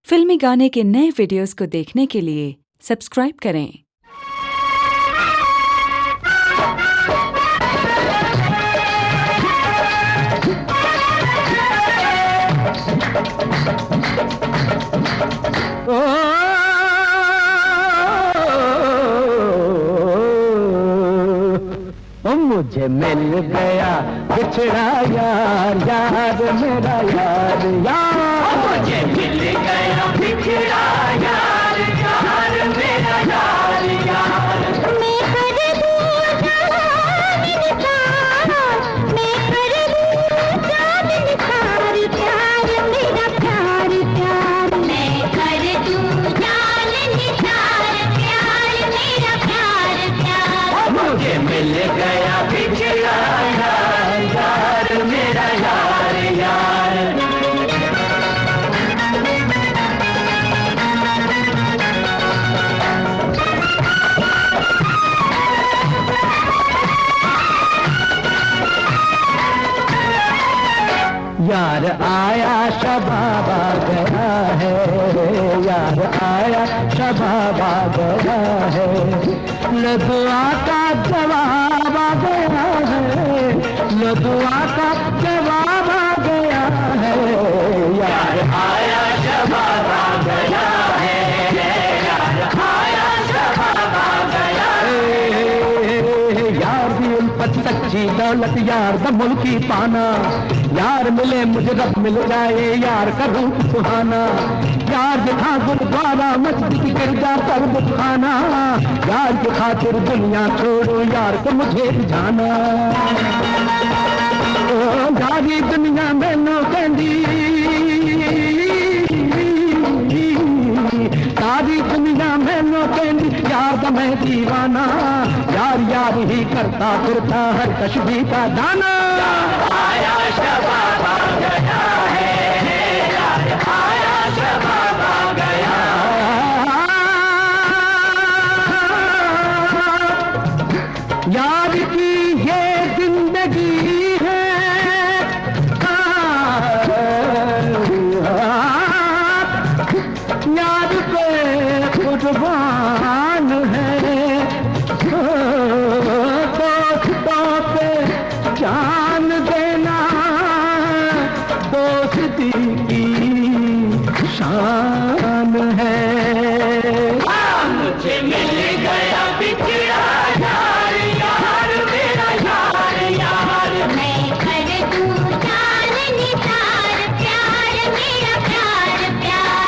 फिल्मी गाने के नए वीडियोस को देखने के लिए सब्सक्राइब करें। मुझे मिल गया बिछड़ा यार, यार मेरा यार, यार मुझे मिल गया बिछड़ा यार, यार मेरा यार, यार मैं कर दूं जान निसार, मैं कर दूं जान निसार, प्यार मेरा प्यार, प्यार मैं कर दूं जान निसार, प्यार मेरा प्यार, प्यार मुझे मिल गया बिछड़ा यार, यार मेरा यार, यार यार आया शबाब आ गया है, यार आया शबाब आ गया है, लो दुआ का जवाब आ गया है, लो दुआ का जवाब आ गया है, यार आया शबाब आ गया है, यार आया शबाब आ गया है, यार दी उल्फत सच्ची दौलत, यार द मुल्की पाना, यार मिले मुझे रब मिल जाए, यार करूं सुहाना, यार दिखा गुरुद्वारा मस्जिद की गिरजा पर बुखाना, यार की खातिर दुनिया छोड़ो, यार को मुझे जाना, सारी दुनिया मैनू कहंदी, सारी दुनिया मैनू कहंदी, यार दा मैं दीवाना, यार यार ही करता फिरता हर कश्मी का दाना, आया शबाब आ गया है, यार आया शबाब आ गया, यार की ये जिंदगी है, यार पे कुर्बान है, दोस्तों पे जान देना दोस्ती की शान है। मुझे मिल गया बिछड़ा यार, यार मेरा यार, यार मैं कर दूं जान निसार, प्यार मेरा प्यार, प्यार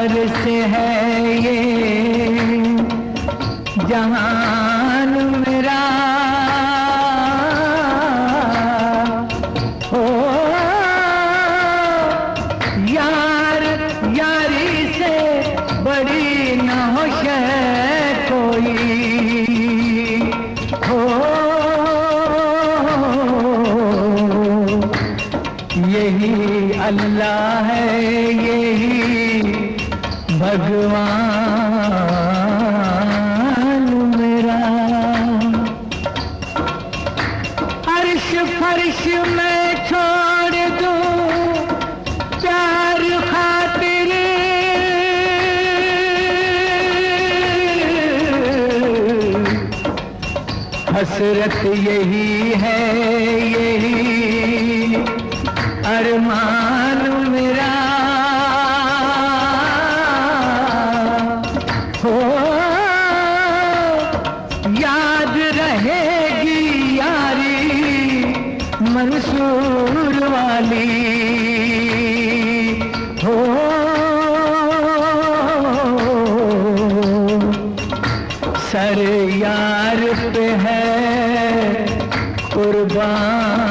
यार से है ये जहान मेरा, ओ यार यारी से बड़ी न हो कोई हो। यही अल्लाह है, यही भगवान मेरा। अर्श फर्श मैं छोड़ दूं प्यार खातिर, हसरत यही है, यही अरमान मेरा हो। याद रहेगी यारी मंसूर वाली हो। सर यार पे है कुर्बान